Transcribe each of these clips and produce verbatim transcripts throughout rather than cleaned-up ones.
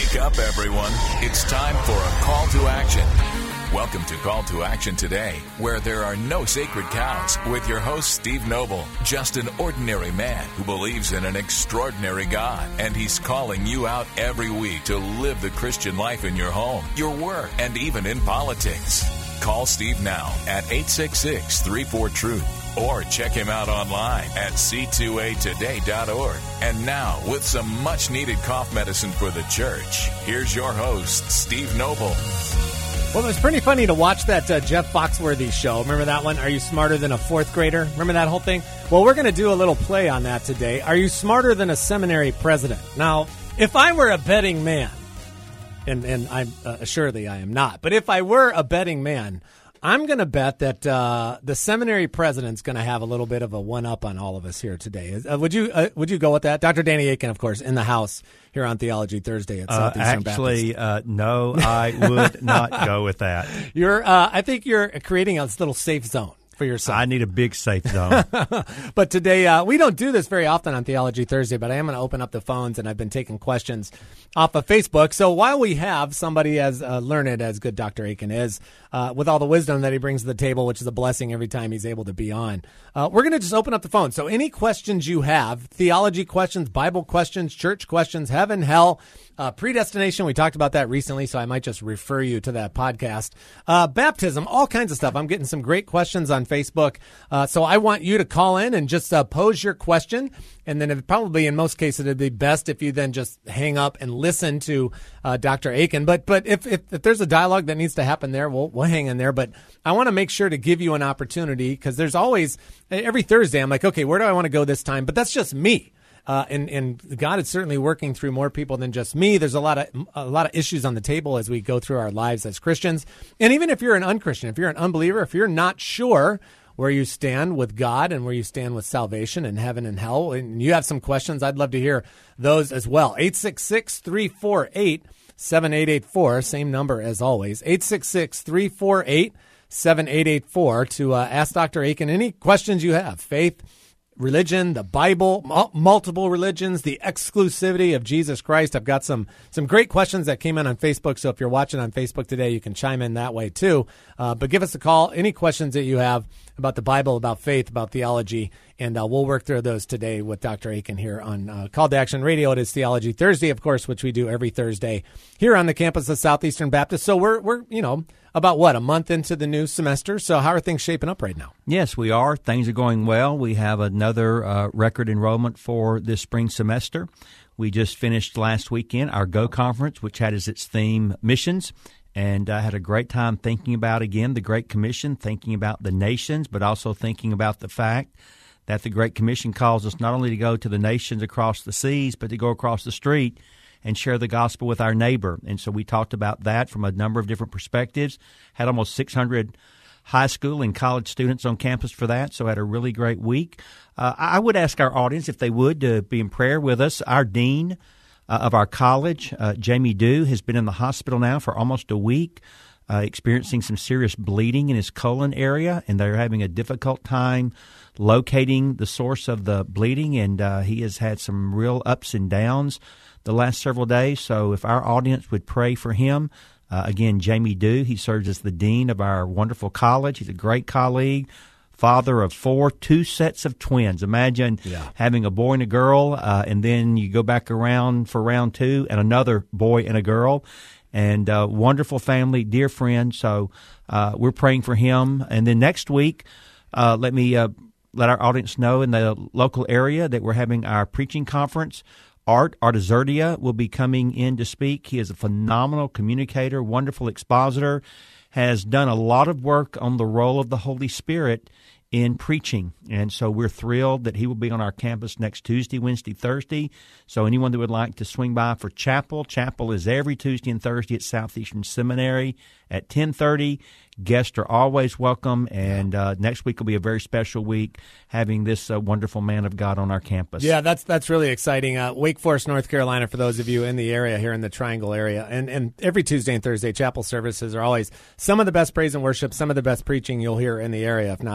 Wake up, everyone. It's time for a call to action. Welcome to Call to Action today, where there are no sacred cows, with your host, Steve Noble, just an ordinary man who believes in an extraordinary God, and he's calling you out every week to live the Christian life in your home, your work, and even in politics. Call Steve now at eight six six, three four, truth, or check him out online at c two a today dot org. And now, with some much-needed cough medicine for the church, here's your host, Steve Noble. Well, it was pretty funny to watch that uh, Jeff Foxworthy show. Remember that one? Are you smarter than a fourth grader? Remember that whole thing? Well, we're going to do a little play on that today. Are you smarter than a seminary president? Now, if I were a betting man, and, and I'm uh, assuredly I am not, but if I were a betting man, I'm going to bet that uh, the seminary president's going to have a little bit of a one-up on all of us here today. Uh, would you uh, would you go with that? Doctor Danny Akin, of course, in the house here on Theology Thursday at Southeastern uh, actually, Baptist. Actually, uh, no, I would not go with that. You're, uh, I think you're creating a little safe zone for yourself. I need a big safe zone. But today, uh, we don't do this very often on Theology Thursday, but I am going to open up the phones, and I've been taking questions off of Facebook. So while we have somebody as uh, learned as good Doctor Akin is, uh, with all the wisdom that he brings to the table, which is a blessing every time he's able to be on, uh, we're going to just open up the phone. So any questions you have, theology questions, Bible questions, church questions, heaven, hell, Uh, predestination, we talked about that recently, so I might just refer you to that podcast. Uh, baptism, all kinds of stuff. I'm getting some great questions on Facebook, uh, so I want you to call in and just uh, pose your question, and then it probably in most cases it'd be best if you then just hang up and listen to uh, Doctor Akin. But but if, if if there's a dialogue that needs to happen there, we'll we'll hang in there. But I want to make sure to give you an opportunity, because there's always, every Thursday I'm like, okay, where do I want to go this time? But that's just me. Uh, and, and God is certainly working through more people than just me. There's a lot of a lot of issues on the table as we go through our lives as Christians. And even if you're an unchristian, if you're an unbeliever, if you're not sure where you stand with God and where you stand with salvation and heaven and hell, and you have some questions, I'd love to hear those as well. eight six six, three four eight, seven eight eight four, same number as always, eight six six, three four eight, seven eight eight four to uh, ask Doctor Akin any questions you have. Faith, religion, the Bible, multiple religions, the exclusivity of Jesus Christ. I've got some some great questions that came in on Facebook, so if you're watching on Facebook today, you can chime in that way too. Uh, but give us a call, any questions that you have about the Bible, about faith, about theology, and uh, we'll work through those today with Doctor Akin here on uh, Call to Action Radio. It is Theology Thursday, of course, which we do every Thursday here on the campus of Southeastern Baptist. So we're, we're you know, about, what, a month into the new semester. So how are things shaping up right now? Yes, we are. Things are going well. We have another uh, record enrollment for this spring semester. We just finished last weekend our Go Conference, which had as its theme missions. And I had a great time thinking about, again, the Great Commission, thinking about the nations, but also thinking about the fact that the Great Commission calls us not only to go to the nations across the seas, but to go across the street and share the gospel with our neighbor. And so we talked about that from a number of different perspectives, had almost six hundred high school and college students on campus for that, so had a really great week. Uh, I would ask our audience, if they would, to be in prayer with us. Our dean uh, of our college, uh, Jamie Dew, has been in the hospital now for almost a week, uh, experiencing some serious bleeding in his colon area, and they're having a difficult time locating the source of the bleeding, and uh, he has had some real ups and downs the last several days. So if our audience would pray for him, uh, again, Jamie Dew, he serves as the dean of our wonderful college. He's a great colleague, father of four, two sets of twins. Imagine yeah. having a boy and a girl, uh, and then you go back around for round two and another boy and a girl. And uh, wonderful family, dear friend. So uh, we're praying for him. And then next week, uh, let me uh, let our audience know in the local area that we're having our preaching conference. Art Artizurdia will be coming in to speak. He is a phenomenal communicator, wonderful expositor, has done a lot of work on the role of the Holy Spirit in preaching. And so we're thrilled that he will be on our campus next Tuesday, Wednesday, Thursday. So anyone that would like to swing by for chapel, chapel is every Tuesday and Thursday at Southeastern Seminary at ten thirty. Guests are always welcome, and uh, next week will be a very special week, having this uh, wonderful man of God on our campus. Yeah, that's that's really exciting. Uh, Wake Forest, North Carolina, for those of you in the area, here in the Triangle area. And, and every Tuesday and Thursday, chapel services are always some of the best praise and worship, some of the best preaching you'll hear in the area, if not around the whole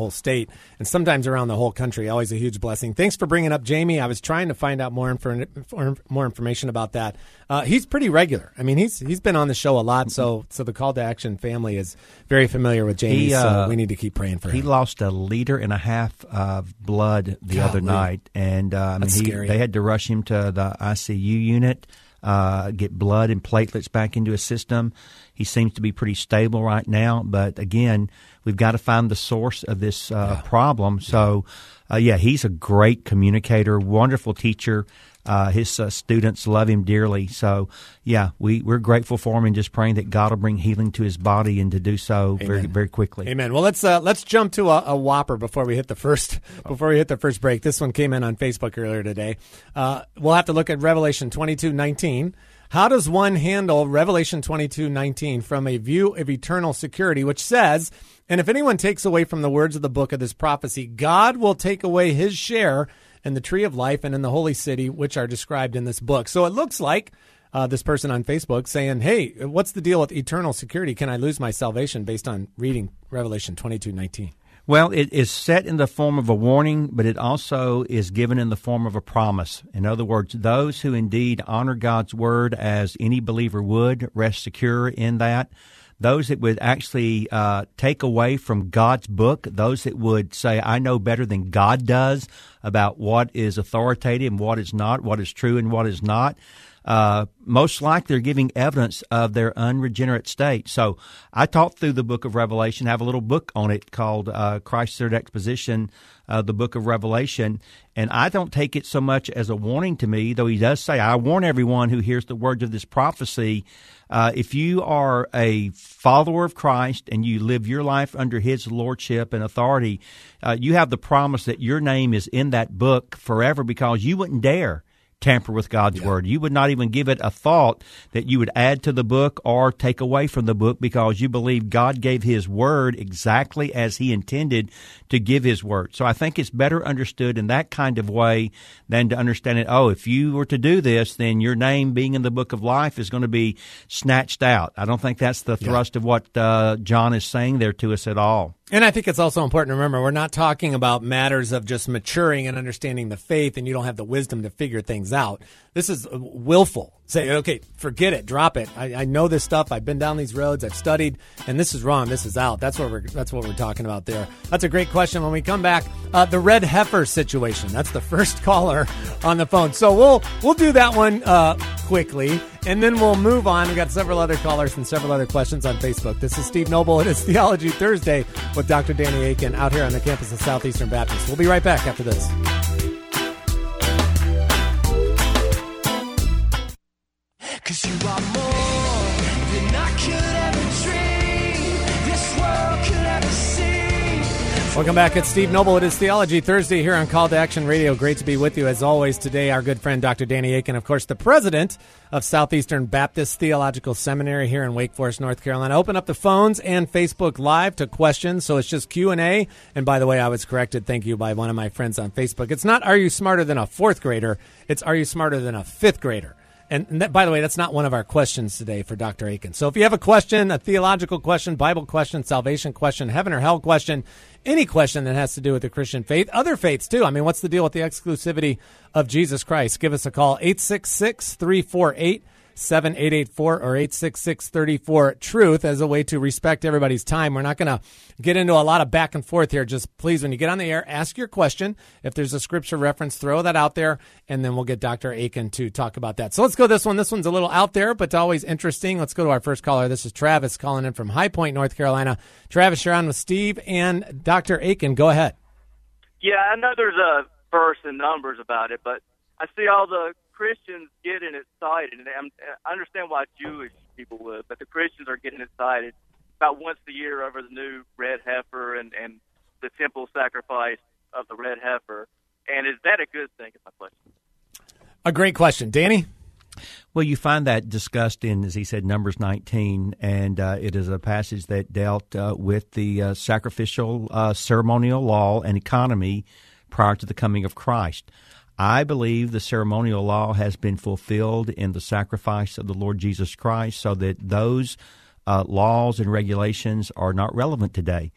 whole state and sometimes around the whole country. Always a huge blessing. Thanks for bringing up Jamie. I was trying to find out more info, more information about that. Uh, he's pretty regular. I mean, he's he's been on the show a lot, so so the Call to Action family is very familiar with Jamie. He, uh, so we need to keep praying for he him. He lost a liter and a half of blood the Golly. other night, and uh, I mean, he, scary. they had to rush him to the I C U unit. Uh, get blood and platelets back into his system. He seems to be pretty stable right now, but again, we've got to find the source of this uh, yeah. problem. So, uh, yeah, he's a great communicator, wonderful teacher. Uh, his uh, students love him dearly. So, yeah, we, we're grateful for him and just praying that God will bring healing to his body and to do so Amen. very very quickly. Amen. Well, let's uh, let's jump to a, a whopper before we hit the first before we hit the first break. This one came in on Facebook earlier today. Uh, we'll have to look at Revelation twenty-two nineteen. How does one handle Revelation twenty-two nineteen from a view of eternal security, which says, and if anyone takes away from the words of the book of this prophecy, God will take away his share in the tree of life and in the holy city, which are described in this book. So it looks like uh, this person on Facebook saying, hey, what's the deal with eternal security? Can I lose my salvation based on reading Revelation twenty-two nineteen? Well, it is set in the form of a warning, but it also is given in the form of a promise. In other words, those who indeed honor God's word as any believer would, rest secure in that. Those that would actually uh, take away from God's book, those that would say, I know better than God does about what is authoritative and what is not, what is true and what is not, uh, most likely they're giving evidence of their unregenerate state. So I taught through the book of Revelation, have a little book on it called uh, Christ-Centered Exposition, uh, the book of Revelation, and I don't take it so much as a warning to me, though he does say, I warn everyone who hears the words of this prophecy, uh, if you are a follower of Christ and you live your life under his lordship and authority, uh, you have the promise that your name is in that book forever because you wouldn't dare tamper with God's yeah. word. You would not even give it a thought that you would add to the book or take away from the book because you believe God gave his word exactly as he intended to give his word. So I think it's better understood in that kind of way than to understand it, oh, if you were to do this, then your name being in the book of life is going to be snatched out. I don't think that's the thrust yeah. of what uh, John is saying there to us at all. And I think it's also important to remember we're not talking about matters of just maturing and understanding the faith and you don't have the wisdom to figure things out. This is willful. Say, okay, forget it, drop it. I, I know this stuff. I've been down these roads. I've studied, and this is wrong. This is out. That's what we're that's what we're talking about there. That's a great question. When we come back, uh, the red heifer situation. That's the first caller on the phone. So we'll we'll do that one uh, quickly, and then we'll move on. We got several other callers and several other questions on Facebook. This is Steve Noble. It is Theology Thursday with Doctor Danny Akin out here on the campus of Southeastern Baptist. We'll be right back after this. Cause you are more than I could ever dream, this world could ever see. Welcome back. It's Steve Noble. It is Theology Thursday here on Call to Action Radio. Great to be with you as always today. Our good friend Doctor Danny Akin, of course, the president of Southeastern Baptist Theological Seminary here in Wake Forest, North Carolina. Open up the phones and Facebook Live to questions. So it's just Q and A. And by the way, I was corrected, thank you, by one of my friends on Facebook. It's not are you smarter than a fourth grader? It's are you smarter than a fifth grader? And that, by the way, that's not one of our questions today for Doctor Akin. So if you have a question, a theological question, Bible question, salvation question, heaven or hell question, any question that has to do with the Christian faith, other faiths too. I mean, what's the deal with the exclusivity of Jesus Christ? Give us a call, eight six six, three four eight, seven eight eight four or eight six six, three four, truth as a way to respect everybody's time. We're not going to get into a lot of back and forth here. Just please, when you get on the air, ask your question. If there's a scripture reference, throw that out there, and then we'll get Doctor Akin to talk about that. So let's go this one. This one's a little out there, but always interesting. Let's go to our first caller. This is Travis calling in from High Point, North Carolina. Travis, you're on with Steve and Doctor Akin. Go ahead. Yeah, I know there's a verse in Numbers about it, but I see all the Christians getting excited, and I understand why Jewish people would, but the Christians are getting excited about once a year over the new red heifer and, and the temple sacrifice of the red heifer. And is that a good thing, is my question? A great question. Danny? Well, you find that discussed in, as he said, Numbers nineteen, and uh, it is a passage that dealt uh, with the uh, sacrificial uh, ceremonial law and economy prior to the coming of Christ. I believe the ceremonial law has been fulfilled in the sacrifice of the Lord Jesus Christ, so that those uh, laws and regulations are not relevant today.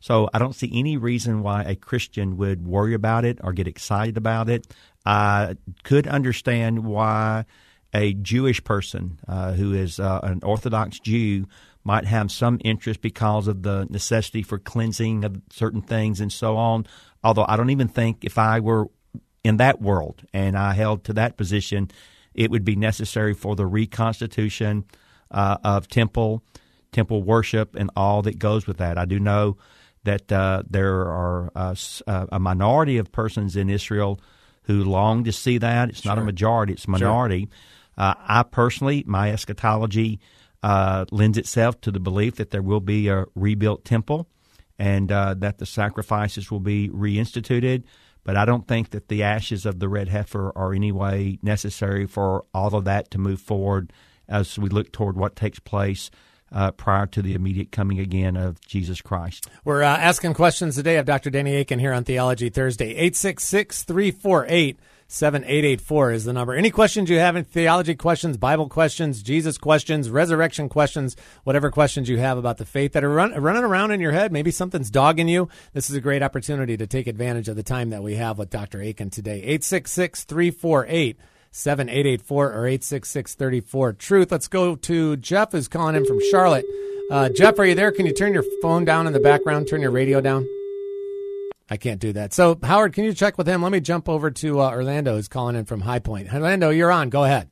So I don't see any reason why a Christian would worry about it or get excited about it. I could understand why a Jewish person uh, who is uh, an Orthodox Jew might have some interest because of the necessity for cleansing of certain things and so on, although I don't even think if I were in that world and I held to that position, it would be necessary for the reconstitution uh, of temple, temple worship, and all that goes with that. I do know that uh, there are uh, a minority of persons in Israel who long to see that. It's not Sure. a majority, it's a minority. Sure. Uh, I personally, my eschatology uh, lends itself to the belief that there will be a rebuilt temple and uh, that the sacrifices will be reinstituted. But I don't think that the ashes of the red heifer are any way necessary for all of that to move forward as we look toward what takes place uh, prior to the immediate coming again of Jesus Christ. We're uh, asking questions today of Doctor Danny Akin here on Theology Thursday. eight six six, three four eight, seven eight eight four is the number. Any questions you have, theology questions, Bible questions, Jesus questions, resurrection questions, whatever questions you have about the faith that are run, running around in your head, maybe something's dogging you, this is a great opportunity to take advantage of the time that we have with Doctor Akin today. eight six six, three four eight, seven eight eight four or eight six six, three four, truth. Let's go to Jeff, who's calling in from Charlotte. Uh, Jeff, are you there? Can you turn your phone down in the background, turn your radio down? I can't do that. So, Howard, can you check with him? Let me jump over to uh, Orlando, who's calling in from High Point. Orlando, you're on. Go ahead.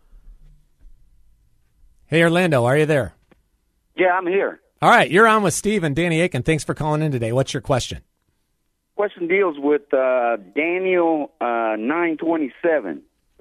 Hey, Orlando, are you there? Yeah, I'm here. All right, you're on with Steve and Danny Akin. Thanks for calling in today. What's your question? Question deals with uh, Daniel uh, nine twenty-seven.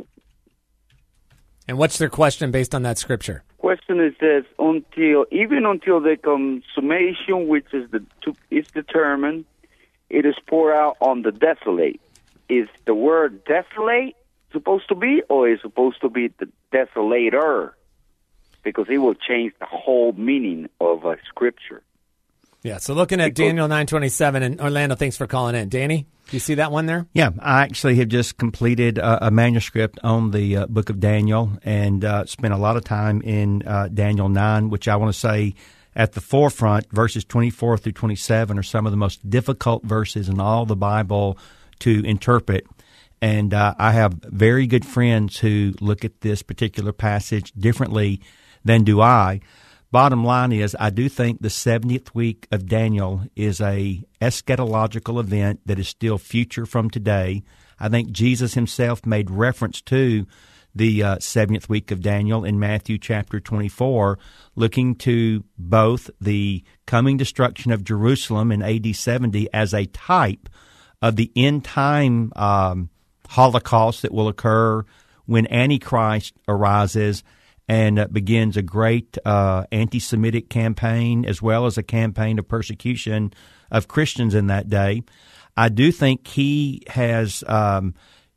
And what's their question based on that scripture? Question is says until even until the consummation, which is the to, is determined, it is poured out on the desolate. Is the word desolate supposed to be, or is it supposed to be the desolator? Because it will change the whole meaning of a scripture. Yeah, so looking at Because, Daniel nine twenty-seven, and Orlando, thanks for calling in. Danny, do you see that one there? Yeah, I actually have just completed a, a manuscript on the uh, book of Daniel and uh, spent a lot of time in uh, Daniel nine, which I want to say at the forefront, verses twenty-four through twenty-seven are some of the most difficult verses in all the Bible to interpret. And uh, I have very good friends who look at this particular passage differently than do I. Bottom line is, I do think the seventieth week of Daniel is a eschatological event that is still future from today. I think Jesus himself made reference to the uh, seventieth week of Daniel in Matthew chapter twenty-four, looking to both the coming destruction of Jerusalem in A D seventy as a type of the end-time um, Holocaust that will occur when Antichrist arises and uh, begins a great uh, anti-Semitic campaign as well as a campaign of persecution of Christians in that day. I do think he has um,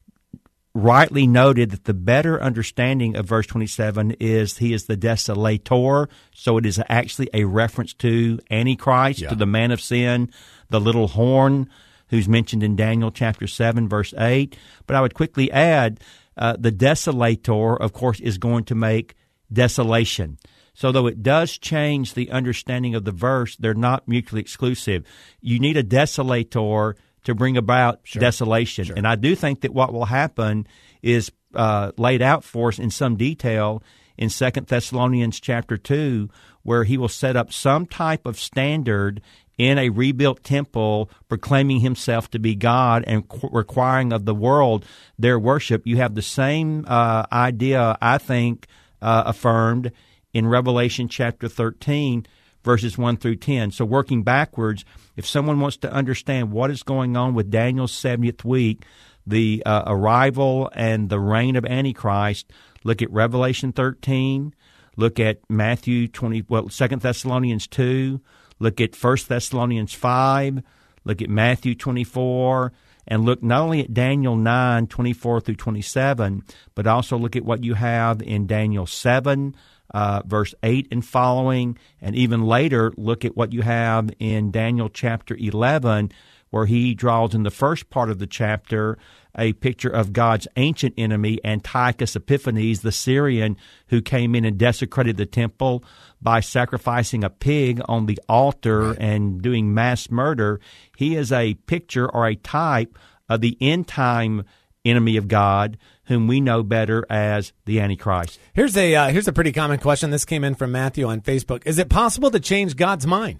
rightly noted that the better understanding of verse twenty-seven is he is the desolator, so it is actually a reference to Antichrist, yeah. to the man of sin, the little horn, who's mentioned in Daniel chapter seven, verse eight. But I would quickly add, uh, the desolator, of course, is going to make desolation. So though it does change the understanding of the verse, they're not mutually exclusive. You need a desolator to bring about sure. desolation. Sure. And I do think that what will happen is uh, laid out for us in some detail in Second Thessalonians chapter two, where he will set up some type of standard in a rebuilt temple, proclaiming himself to be God and qu- requiring of the world their worship. You have the same uh, idea, I think, uh, affirmed in Revelation chapter thirteen, verses one through ten. So working backwards, if someone wants to understand what is going on with Daniel's seventieth week, the uh, arrival and the reign of Antichrist, look at Revelation thirteen, look at Matthew twenty, well, Second Thessalonians two, look at First Thessalonians five, look at Matthew twenty-four, and look not only at Daniel nine, twenty-four through twenty-seven, but also look at what you have in Daniel seven, uh, verse eight and following, and even later look at what you have in Daniel chapter eleven, where he draws in the first part of the chapter a picture of God's ancient enemy, Antiochus Epiphanes, the Syrian, who came in and desecrated the temple by sacrificing a pig on the altar right. and doing mass murder. He is a picture or a type of the end-time enemy of God, whom we know better as the Antichrist. Here's a uh, here's a pretty common question. This came in from Matthew on Facebook. Is it possible to change God's mind?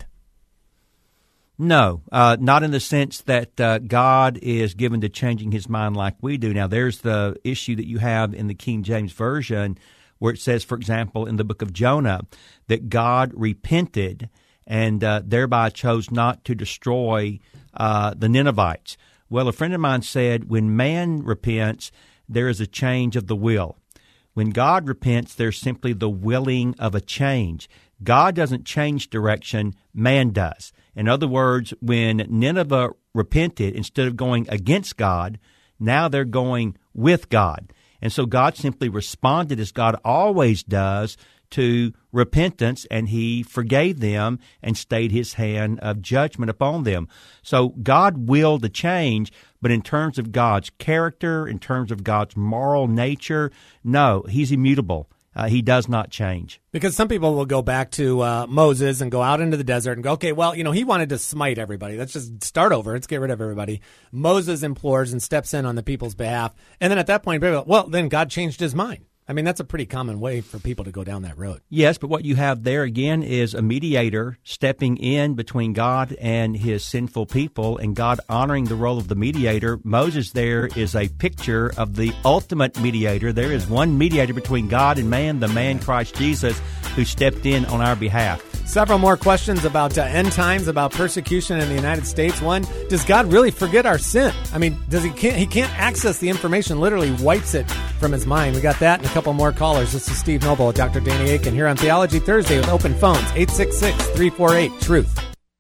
No, uh, not in the sense that uh, God is given to changing his mind like we do. Now, there's the issue that you have in the King James Version where it says, for example, in the book of Jonah, that God repented and uh, thereby chose not to destroy uh, the Ninevites. Well, a friend of mine said when man repents, there is a change of the will. When God repents, there's simply the willing of a change. God doesn't change direction, man does. In other words, when Nineveh repented, instead of going against God, now they're going with God. And so God simply responded as God always does to repentance, and he forgave them and stayed his hand of judgment upon them. So God willed the change, but in terms of God's character, in terms of God's moral nature, no, he's immutable. Uh, he does not change. Because some people will go back to uh, Moses and go out into the desert and go, okay, well, you know, he wanted to smite everybody. Let's just start over. Let's get rid of everybody. Moses implores and steps in on the people's behalf. And then at that point, well, then God changed his mind. I mean, that's a pretty common way for people to go down that road. Yes, but what you have there again is a mediator stepping in between God and his sinful people, and God honoring the role of the mediator. Moses there is a picture of the ultimate mediator. There is one mediator between God and man, the man Christ Jesus, who stepped in on our behalf. Several more questions about uh, end times, about persecution in the United States. One, does God really forget our sin? I mean, does he can't he can't access the information, literally wipes it from his mind. We got that and a couple more callers. This is Steve Noble with Doctor Danny Akin here on Theology Thursday with open phones, eight six six, three four eight, truth.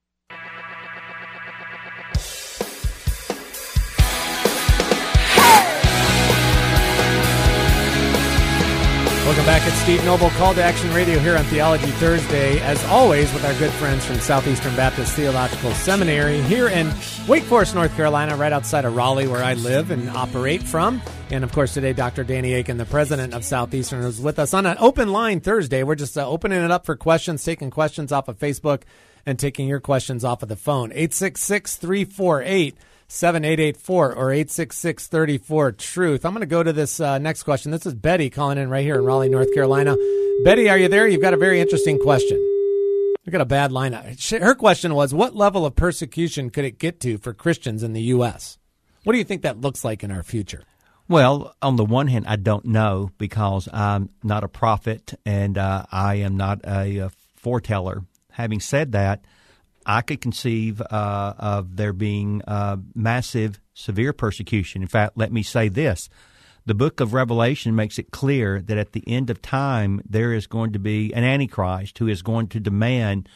Welcome back. It's Steve Noble, Call to Action Radio here on Theology Thursday, as always, with our good friends from Southeastern Baptist Theological Seminary here in Wake Forest, North Carolina, right outside of Raleigh, where I live and operate from. And, of course, today, Doctor Danny Akin, the president of Southeastern, is with us on an open line Thursday. We're just uh, opening it up for questions, taking questions off of Facebook and taking your questions off of the phone. eight six six, three four eight, seven eight eight four or eight six six, three four, truth. I'm going to go to this uh, next question. This is Betty calling in right here in Raleigh, North Carolina. Betty, are you there? You've got a very interesting question. We've got a bad line. Her question was, what level of persecution could it get to for Christians in the U S? What do you think that looks like in our future? Well, on the one hand, I don't know because I'm not a prophet and uh, I am not a, a foreteller. Having said that, I could conceive uh, of there being uh, massive, severe persecution. In fact, let me say this. The book of Revelation makes it clear that at the end of time, there is going to be an Antichrist who is going to demand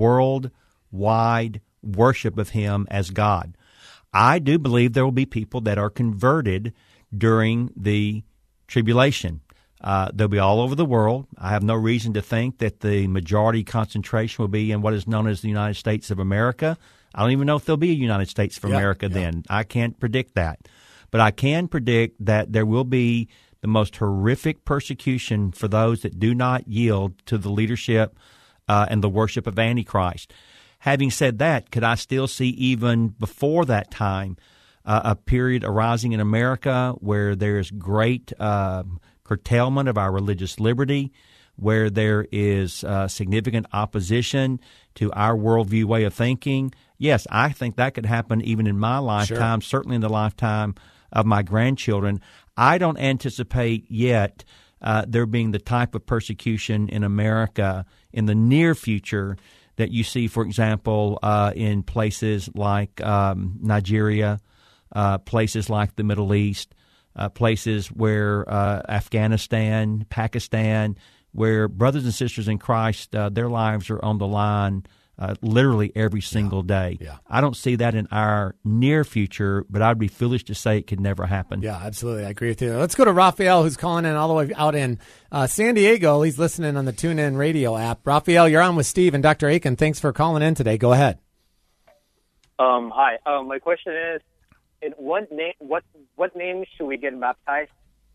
worldwide worship of him as God. I do believe there will be people that are converted during the tribulation. Uh, they'll be all over the world. I have no reason to think that the majority concentration will be in what is known as the United States of America. I don't even know if there'll be a United States of yeah, America yeah. then. I can't predict that. But I can predict that there will be the most horrific persecution for those that do not yield to the leadership uh, and the worship of Antichrist. Having said that, could I still see even before that time uh, a period arising in America where there is great uh, curtailment of our religious liberty, where there is uh, significant opposition to our worldview way of thinking? Yes, I think that could happen even in my lifetime, sure. certainly in the lifetime of my grandchildren. I don't anticipate yet uh, there being the type of persecution in America in the near future that you see, for example, uh, in places like um, Nigeria, uh, places like the Middle East, uh, places where uh, Afghanistan, Pakistan, where brothers and sisters in Christ, uh, their lives are on the line uh, literally every single yeah. day. Yeah. I don't see that in our near future, but I'd be foolish to say it could never happen. Yeah, absolutely. I agree with you. Let's go to Raphael, who's calling in all the way out in uh, San Diego. He's listening on the TuneIn Radio app. Raphael, you're on with Steve and Doctor Akin. Thanks for calling in today. Go ahead. Um, hi. Um, my question is, in what name? What what name should we get baptized?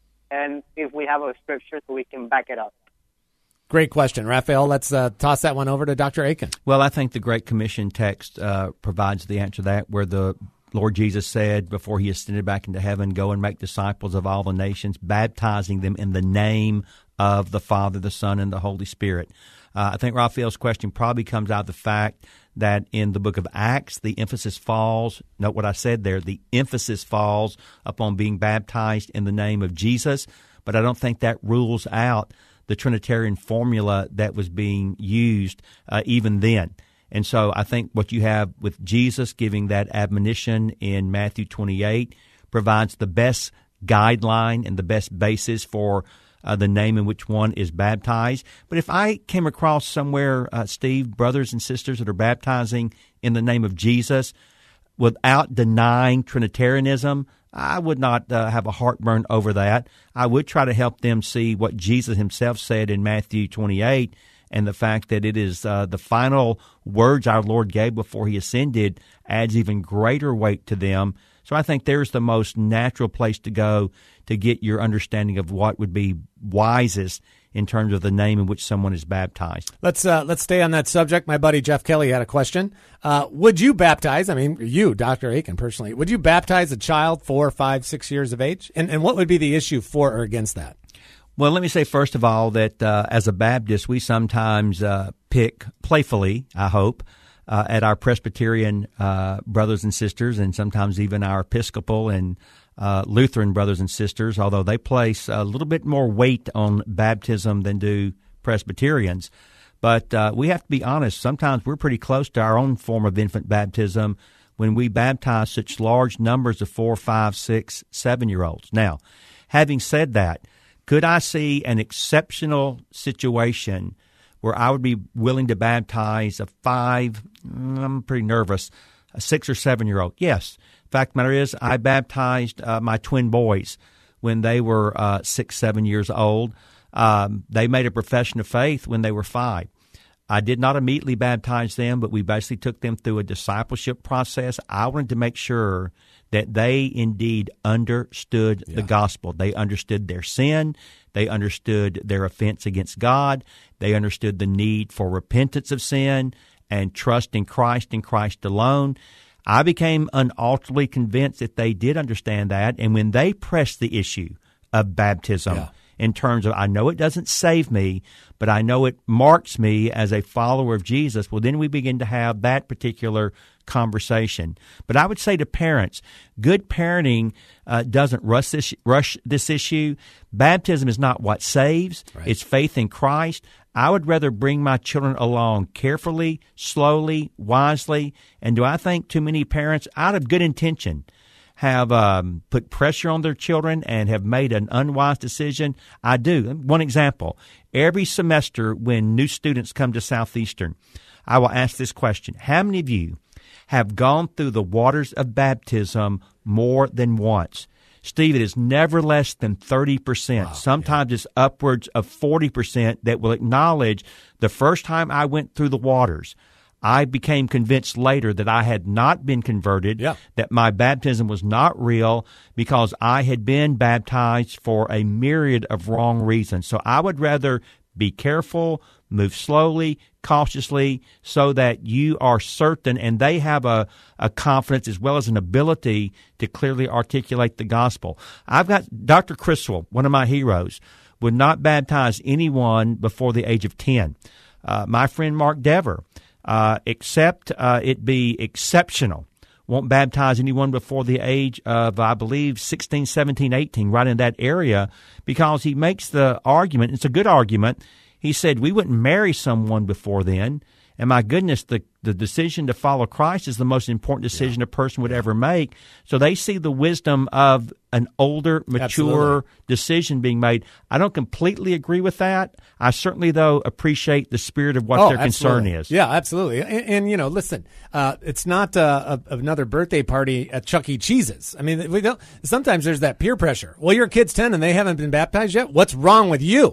And if we have a scripture, so we can back it up. Great question, Raphael. Let's uh, toss that one over to Doctor Aiken. Well, I think the Great Commission text uh, provides the answer to that, where the Lord Jesus said before he ascended back into heaven, "Go and make disciples of all the nations, baptizing them in the name of the Father, the Son, and the Holy Spirit." Uh, I think Raphael's question probably comes out of the fact that in the book of Acts, the emphasis falls, note what I said there, the emphasis falls upon being baptized in the name of Jesus, but I don't think that rules out the Trinitarian formula that was being used uh, even then. And so I think what you have with Jesus giving that admonition in Matthew twenty-eight provides the best guideline and the best basis for Uh, the name in which one is baptized. But if I came across somewhere, uh, Steve, brothers and sisters that are baptizing in the name of Jesus without denying Trinitarianism, I would not uh, have a heartburn over that. I would try to help them see what Jesus himself said in Matthew twenty-eight and the fact that it is uh, the final words our Lord gave before he ascended adds even greater weight to them. So I think there's the most natural place to go to get your understanding of what would be wisest in terms of the name in which someone is baptized. Let's uh, let's stay on that subject. My buddy Jeff Kelly had a question. Uh, would you baptize, I mean, you, Doctor Aiken, personally, would you baptize a child four, five, six years of age? And, and what would be the issue for or against that? Well, let me say, first of all, that uh, as a Baptist, we sometimes uh, pick playfully, I hope, uh, at our Presbyterian uh, brothers and sisters, and sometimes even our Episcopal and uh, Lutheran brothers and sisters, although they place a little bit more weight on baptism than do Presbyterians. But uh, we have to be honest, sometimes we're pretty close to our own form of infant baptism when we baptize such large numbers of four, five, six, seven-year-olds. Now, having said that, could I see an exceptional situation where I would be willing to baptize a five, I'm pretty nervous, a six or seven-year-old? Yes. Fact of the matter is, I baptized uh, my twin boys when they were uh, six, seven years old. Um, they made a profession of faith when they were five. I did not immediately baptize them, but we basically took them through a discipleship process. I wanted to make sure that they indeed understood yeah. the gospel. They understood their sin. They understood their offense against God. They understood the need for repentance of sin and trust in Christ and Christ alone. I became unalterably convinced that they did understand that. And when they pressed the issue of baptism, yeah. in terms of, I know it doesn't save me, but I know it marks me as a follower of Jesus, well, then we begin to have that particular conversation. But I would say to parents, good parenting uh, doesn't rush this, rush this issue. Baptism is not what saves. Right. It's faith in Christ. I would rather bring my children along carefully, slowly, wisely. And do I think too many parents, out of good intention, have um, put pressure on their children and have made an unwise decision? I do. One example, every semester when new students come to Southeastern, I will ask this question: how many of you have gone through the waters of baptism more than once? Steve, it is never less than thirty percent. Wow, Sometimes yeah. it's upwards of forty percent that will acknowledge the first time I went through the waters, I became convinced later that I had not been converted, yeah. that my baptism was not real because I had been baptized for a myriad of wrong reasons. So I would rather be careful, move slowly, cautiously, so that you are certain and they have a, a confidence as well as an ability to clearly articulate the gospel. I've got Doctor Criswell, one of my heroes, would not baptize anyone before the age of ten. Uh, my friend Mark Dever, Uh, except uh, it be exceptional, won't baptize anyone before the age of, I believe, sixteen, seventeen, eighteen, right in that area, because he makes the argument, it's a good argument, he said we wouldn't marry someone before then, and my goodness, the, the decision to follow Christ is the most important decision yeah. a person would yeah. ever make. So they see the wisdom of an older, mature Absolutely. decision being made. I don't completely agree with that. I certainly, though, appreciate the spirit of what oh, their absolutely. concern is. Yeah, absolutely. And, and you know, listen, uh, it's not uh, a, another birthday party at Chuck E. Cheese's. I mean, we don't. Sometimes there's that peer pressure. Well, your kid's ten and they haven't been baptized yet. What's wrong with you?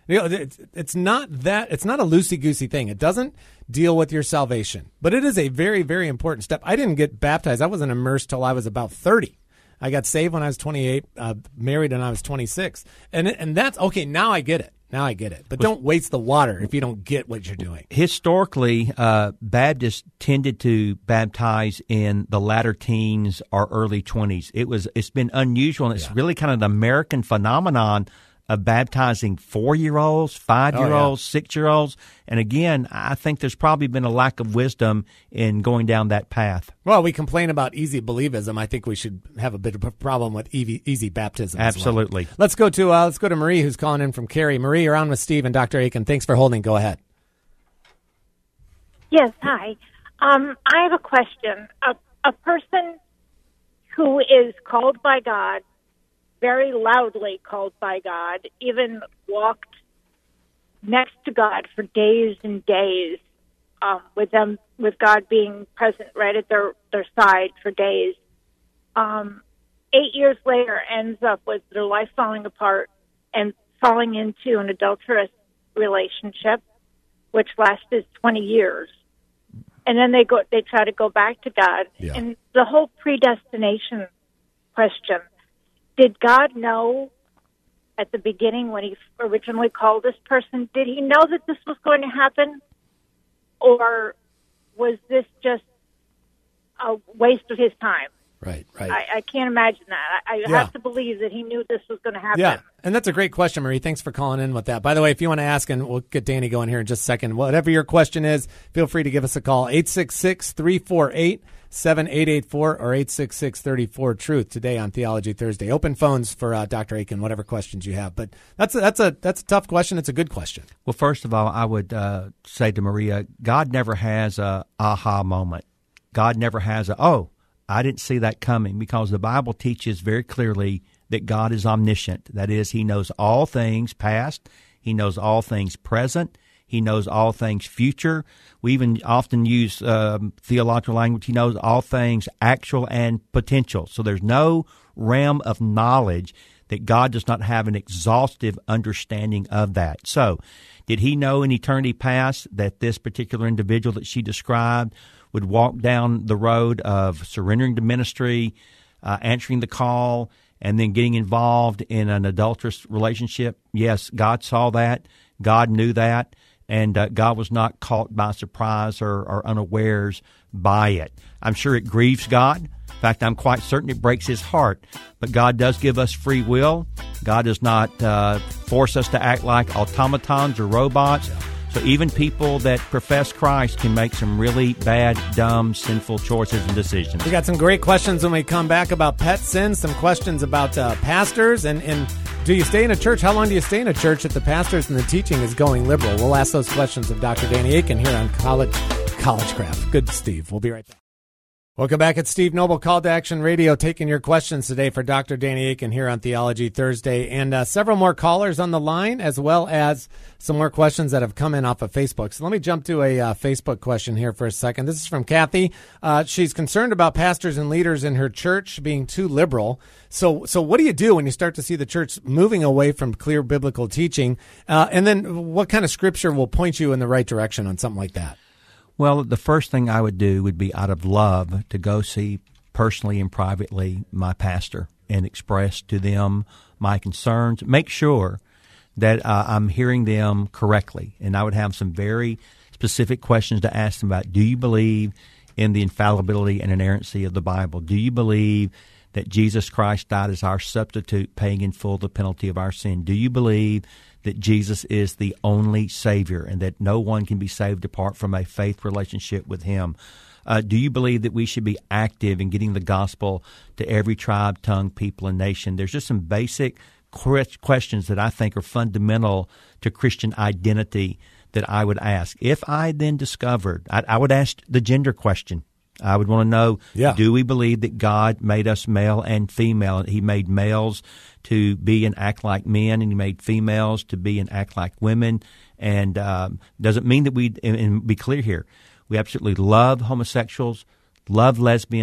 You know, it's, it's not that it's not a loosey-goosey thing. It doesn't deal with your salvation, but it is a very, very important step. I didn't get baptized. I wasn't immersed till I was about thirty. I got saved when I was twenty-eight, uh, married when I was twenty-six, and and that's okay. Now I get it. Now I get it. But don't waste the water if you don't get what you're doing. Historically, uh, Baptists tended to baptize in the latter teens or early twenties. It was it's been unusual, and it's yeah. really kind of an American phenomenon of baptizing four-year-olds, five-year-olds, oh, yeah. six-year-olds. And again, I think there's probably been a lack of wisdom in going down that path. Well, we complain about easy believism. I think we should have a bit of a problem with easy, easy baptism. Absolutely. Well. Let's go to uh, let's go to Marie, who's calling in from Cary. Marie, you're on with Steve and Doctor Akin. Thanks for holding. Go ahead. Yes, hi. Um, I have a question. A, a person who is called by God, very loudly called by God, even walked next to God for days and days, um, with them, with God being present right at their, their side for days. Um, eight years later ends up with their life falling apart and falling into an adulterous relationship, which lasted twenty years. And then they go, they try to go back to God. Yeah. And the whole predestination question, did God know at the beginning when he originally called this person, did he know that this was going to happen? Or was this just a waste of his time? Right, right. I, I can't imagine that. I, I yeah. have to believe that he knew this was going to happen. Yeah, and that's a great question, Marie. Thanks for calling in with that. By the way, if you want to ask, and we'll get Danny going here in just a second, whatever your question is, feel free to give us a call, eight six six, three four eight, seven eight eight four or eight six six, three four, truth today on Theology Thursday. Open phones for uh, Doctor Akin, whatever questions you have. But that's a, that's, a, that's a tough question. It's a good question. Well, first of all, I would uh, say to Maria, God never has a aha moment. God never has a, oh, I didn't see that coming, because the Bible teaches very clearly that God is omniscient. That is, he knows all things past. He knows all things present. He knows all things future. We even often use um, theological language. He knows all things actual and potential. So there's no realm of knowledge that God does not have an exhaustive understanding of that. So did he know in eternity past that this particular individual that she described would walk down the road of surrendering to ministry, uh, answering the call, and then getting involved in an adulterous relationship? Yes, God saw that. God knew that. And uh, God was not caught by surprise or, or unawares by it. I'm sure it grieves God. In fact, I'm quite certain it breaks his heart. But God does give us free will. God does not uh, force us to act like automatons or robots. So even people that profess Christ can make some really bad, dumb, sinful choices and decisions. We got some great questions when we come back about pet sins, some questions about uh, pastors, and, and do you stay in a church? How long do you stay in a church if the pastors and the teaching is going liberal? We'll ask those questions of Doctor Danny Akin here on College, College Craft. Good, Steve. We'll be right back. Welcome back. It's Steve Noble, Call to Action Radio, taking your questions today for Doctor Danny Akin here on Theology Thursday. And uh, several more callers on the line, as well as some more questions that have come in off of Facebook. So let me jump to a uh, Facebook question here for a second. This is from Kathy. Uh, she's concerned about pastors and leaders in her church being too liberal. So so what do you do when you start to see the church moving away from clear biblical teaching? Uh, and then what kind of scripture will point you in the right direction on something like that? Well, the first thing I would do would be, out of love, to go see personally and privately my pastor and express to them my concerns. Make sure that uh, I'm hearing them correctly. And I would have some very specific questions to ask them about, do you believe in the infallibility and inerrancy of the Bible? Do you believe that Jesus Christ died as our substitute, paying in full the penalty of our sin? Do you believe that Jesus is the only Savior and that no one can be saved apart from a faith relationship with Him? Uh, do you believe that we should be active in getting the gospel to every tribe, tongue, people, and nation? There's just some basic questions that I think are fundamental to Christian identity that I would ask. If I then discovered, I, I would ask the gender question. I would want to know, yeah. do we believe that God made us male and female? He made males to be and act like men, and He made females to be and act like women. And um, doesn't mean that we, and, and be clear here, we absolutely love homosexuals, love lesbians,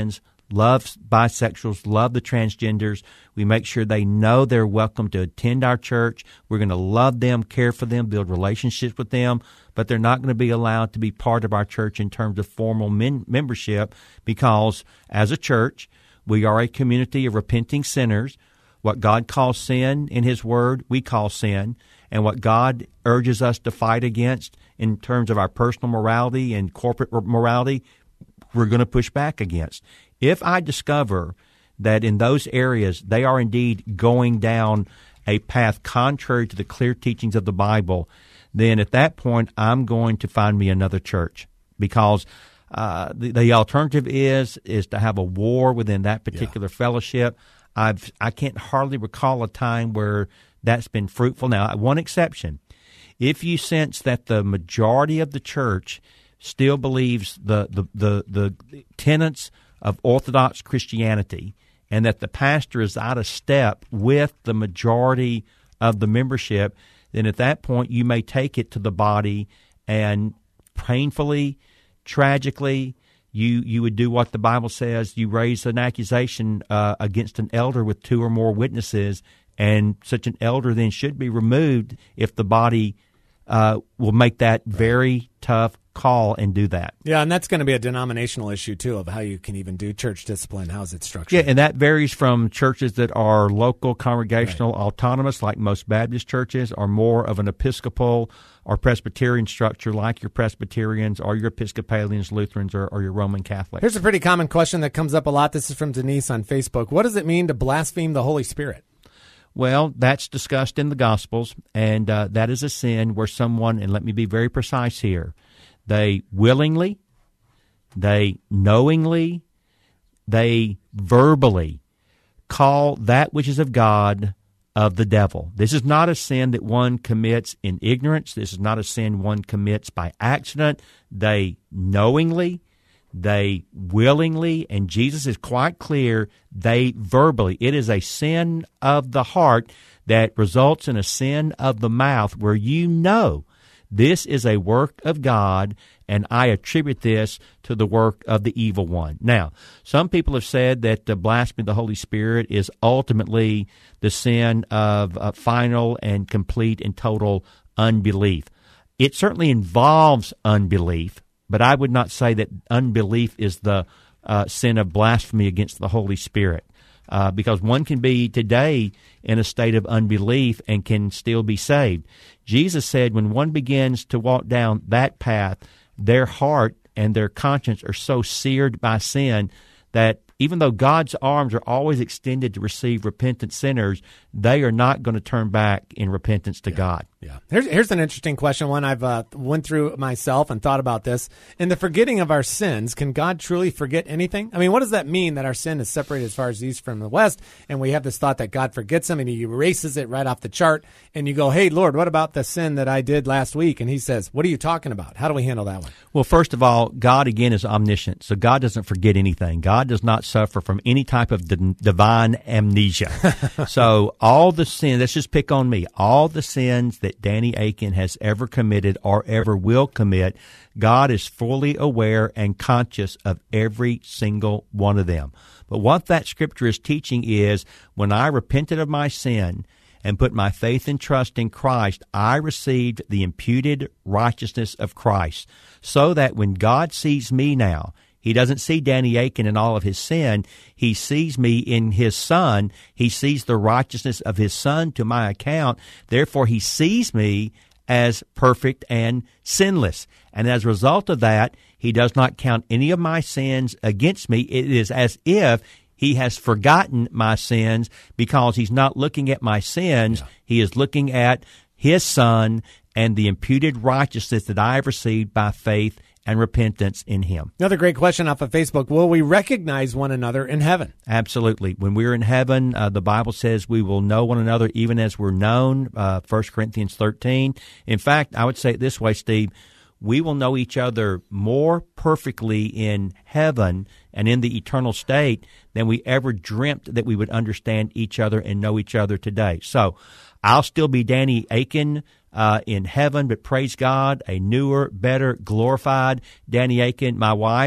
love bisexuals, love the transgenders. We make sure they know they're welcome to attend our church. We're going to love them, care for them, build relationships with them, but they're not going to be allowed to be part of our church in terms of formal men- membership because as a church, we are a community of repenting sinners. What God calls sin in His Word, we call sin. And what God urges us to fight against in terms of our personal morality and corporate morality, we're going to push back against. If I discover that in those areas they are indeed going down a path contrary to the clear teachings of the Bible, then at that point I'm going to find me another church because uh, the, the alternative is is to have a war within that particular yeah. fellowship. I've I can't hardly recall a time where that's been fruitful. Now, one exception, if you sense that the majority of the church still believes the the the, the tenets of Orthodox Christianity and that the pastor is out of step with the majority of the membership, then at that point you may take it to the body and painfully, tragically, you you would do what the Bible says. You raise an accusation uh, against an elder with two or more witnesses, and such an elder then should be removed if the body uh, will make that very tough call and do that. Yeah, and that's going to be a denominational issue, too, of how you can even do church discipline. How's it structured? Yeah, and that varies from churches that are local, congregational, right. autonomous, like most Baptist churches, or more of an Episcopal or Presbyterian structure like your Presbyterians or your Episcopalians, Lutherans, or, or your Roman Catholics. Here's a pretty common question that comes up a lot. This is from Denise on Facebook. What does it mean to blaspheme the Holy Spirit? Well, that's discussed in the Gospels, and uh, that is a sin where someone, and let me be very precise here, they willingly, they knowingly, they verbally call that which is of God of the devil. This is not a sin that one commits in ignorance. This is not a sin one commits by accident. They knowingly, they willingly, and Jesus is quite clear, they verbally. It is a sin of the heart that results in a sin of the mouth where you know this is a work of God, and I attribute this to the work of the evil one. Now, some people have said that the blasphemy of the Holy Spirit is ultimately the sin of uh, final and complete and total unbelief. It certainly involves unbelief, but I would not say that unbelief is the uh, sin of blasphemy against the Holy Spirit. Uh, because one can be today in a state of unbelief and can still be saved. Jesus said when one begins to walk down that path, their heart and their conscience are so seared by sin that even though God's arms are always extended to receive repentant sinners, they are not going to turn back in repentance to yeah, God. Yeah. Here's here's an interesting question, one I've uh, went through myself and thought about this. In the forgetting of our sins, can God truly forget anything? I mean, what does that mean that our sin is separated as far as the east from the west, and we have this thought that God forgets them and He erases it right off the chart, and you go, hey, Lord, what about the sin that I did last week? And He says, what are you talking about? How do we handle that one? Well, first of all, God, again, is omniscient, so God doesn't forget anything. God does not suffer from any type of d- divine amnesia. So all the sins, let's just pick on me, all the sins that Danny Akin has ever committed or ever will commit, God is fully aware and conscious of every single one of them. But what that scripture is teaching is when I repented of my sin and put my faith and trust in Christ, I received the imputed righteousness of Christ, so that when God sees me now, He doesn't see Danny Akin in all of his sin. He sees me in His Son. He sees the righteousness of His Son to my account. Therefore, He sees me as perfect and sinless. And as a result of that, He does not count any of my sins against me. It is as if He has forgotten my sins because He's not looking at my sins. Yeah. He is looking at His Son and the imputed righteousness that I have received by faith and repentance in Him. Another great question off of Facebook. Will we recognize one another in heaven? Absolutely. When we're in heaven, uh, the Bible says we will know one another even as we're known, uh, First Corinthians thirteen. In fact, I would say it this way, Steve, we will know each other more perfectly in heaven and in the eternal state than we ever dreamt that we would understand each other and know each other today. So I'll still be Danny Akin Uh, in heaven, but praise God, a newer, better, glorified Danny Akin. My wife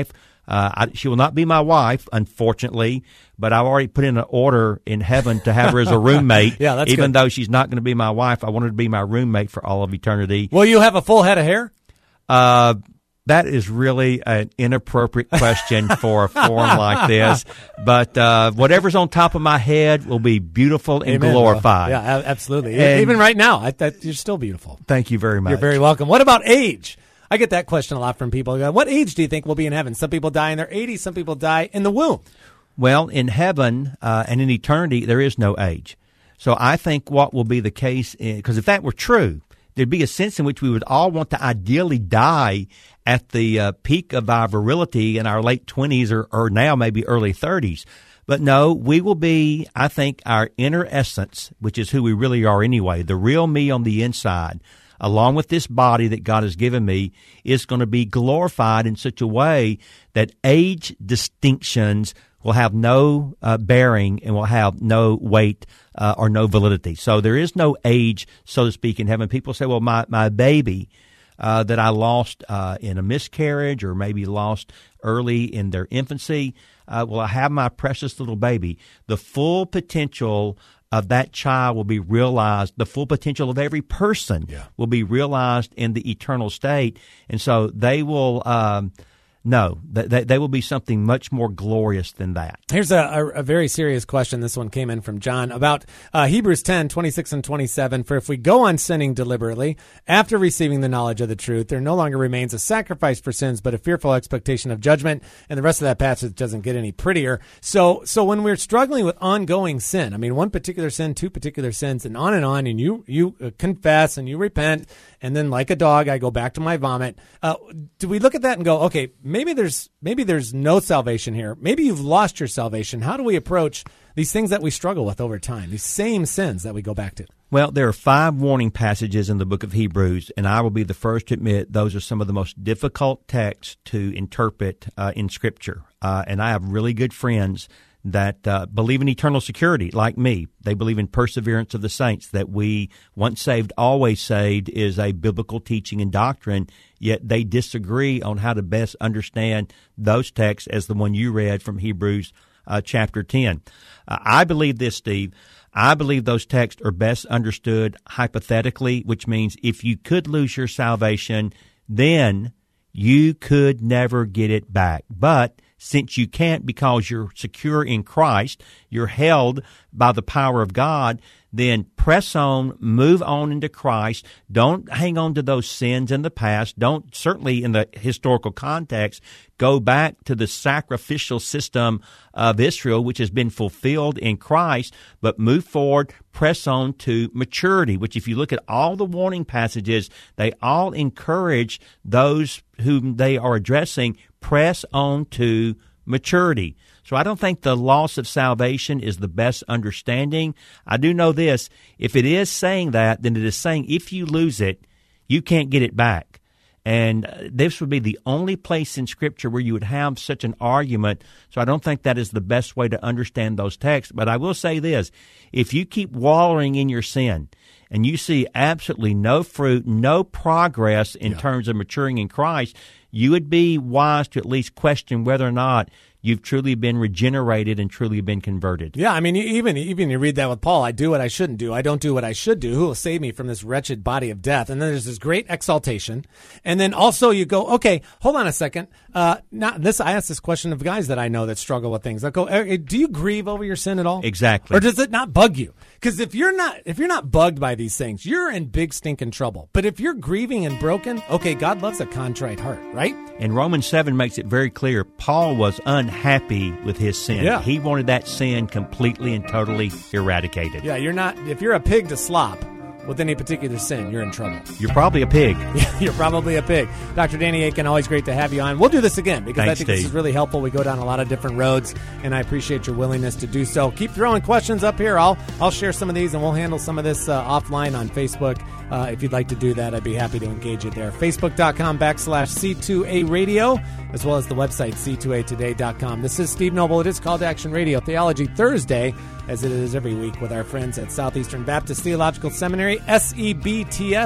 Uh, I, she will not be my wife, unfortunately, but I've already put in an order in heaven to have her as a roommate. Yeah, that's Even good. though she's not going to be my wife, I want her to be my roommate for all of eternity. Will you have a full head of hair? Uh, that is really an inappropriate question for a forum like this. But uh, whatever's on top of my head will be beautiful and Amen, glorified. bro. Yeah, a- absolutely. And- Even right now, I, that, you're still beautiful. Thank you very much. You're very welcome. What about age? I get that question a lot from people. They go, what age do you think will be in heaven? Some people die in their eighties. Some people die in the womb. Well, in heaven uh, and in eternity, there is no age. So I think what will be the case, because if that were true, there'd be a sense in which we would all want to ideally die at the uh, peak of our virility in our late twenties or, or now maybe early thirties. But no, we will be, I think, our inner essence, which is who we really are anyway, the real me on the inside, along with this body that God has given me, is going to be glorified in such a way that age distinctions will have no uh, bearing and will have no weight uh, or no validity. So there is no age, so to speak, in heaven. People say, well, my, my baby uh, that I lost uh, in a miscarriage or maybe lost early in their infancy, uh, well, I have my precious little baby. The full potential of that child will be realized. The full potential of every person Yeah. will be realized in the eternal state. And so they will, um, no, they, they will be something much more glorious than that. Here's a, a, a very serious question. This one came in from John about uh, Hebrews ten, twenty-six and twenty-seven. For if we go on sinning deliberately after receiving the knowledge of the truth, there no longer remains a sacrifice for sins, but a fearful expectation of judgment. And the rest of that passage doesn't get any prettier. So, so when we're struggling with ongoing sin, I mean, one particular sin, two particular sins, and on and on, and you you uh, confess and you repent, and then like a dog, I go back to my vomit. Uh, do we look at that and go, okay, maybe there's maybe there's no salvation here. Maybe you've lost your salvation. How do we approach these things that we struggle with over time, these same sins that we go back to? Well, there are five warning passages in the book of Hebrews, and I will be the first to admit those are some of the most difficult texts to interpret uh, in Scripture. Uh, and I have really good friends that uh, believe in eternal security, like me. They believe in perseverance of the saints, that we, once saved, always saved, is a biblical teaching and doctrine, yet they disagree on how to best understand those texts as the one you read from Hebrews uh, chapter ten. Uh, I believe this, Steve. I believe those texts are best understood hypothetically, which means if you could lose your salvation, then you could never get it back. But since you can't because you're secure in Christ, you're held by the power of God, then press on, move on into Christ. Don't hang on to those sins in the past. Don't, certainly in the historical context, go back to the sacrificial system of Israel, which has been fulfilled in Christ, but move forward, press on to maturity, which if you look at all the warning passages, they all encourage those whom they are addressing, press on to maturity. So I don't think the loss of salvation is the best understanding. I do know this. If it is saying that, then it is saying if you lose it, you can't get it back. And this would be the only place in Scripture where you would have such an argument. So I don't think that is the best way to understand those texts. But I will say this. If you keep wallowing in your sin and you see absolutely no fruit, no progress in yeah. terms of maturing in Christ, you would be wise to at least question whether or not you've truly been regenerated and truly been converted. Yeah, I mean, even even you read that with Paul, I do what I shouldn't do. I don't do what I should do. Who will save me from this wretched body of death? And then there's this great exaltation. And then also you go, okay, hold on a second. Uh, not this. I ask this question of guys that I know that struggle with things. I go, do you grieve over your sin at all? Exactly. Or does it not bug you? Because if you're not if you're not bugged by these things, you're in big stinking trouble. But if you're grieving and broken, okay, God loves a contrite heart, right? And Romans seven makes it very clear. Paul was unhappy with his sin. Yeah. He wanted that sin completely and totally eradicated. Yeah, you're not, if you're a pig to slop with any particular sin, you're in trouble. You're probably a pig. You're probably a pig. Doctor Danny Akin, always great to have you on. We'll do this again because Thanks, I think Steve. This is really helpful. We go down a lot of different roads, and I appreciate your willingness to do so. Keep throwing questions up here. I'll I'll share some of these, and we'll handle some of this uh, offline on Facebook. Uh, if you'd like to do that, I'd be happy to engage you there. Facebook.com backslash C2A Radio, as well as the website C two A today dot com. This is Steve Noble. It is Call to Action Radio Theology Thursday, as it is every week with our friends at Southeastern Baptist Theological Seminary, S E B T S.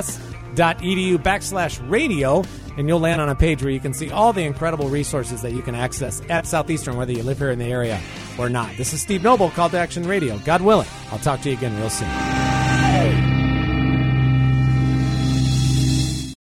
edu backslash radio, and you'll land on a page where you can see all the incredible resources that you can access at Southeastern, whether you live here in the area or not. This is Steve Noble, Call to Action Radio. God willing, I'll talk to you again real soon.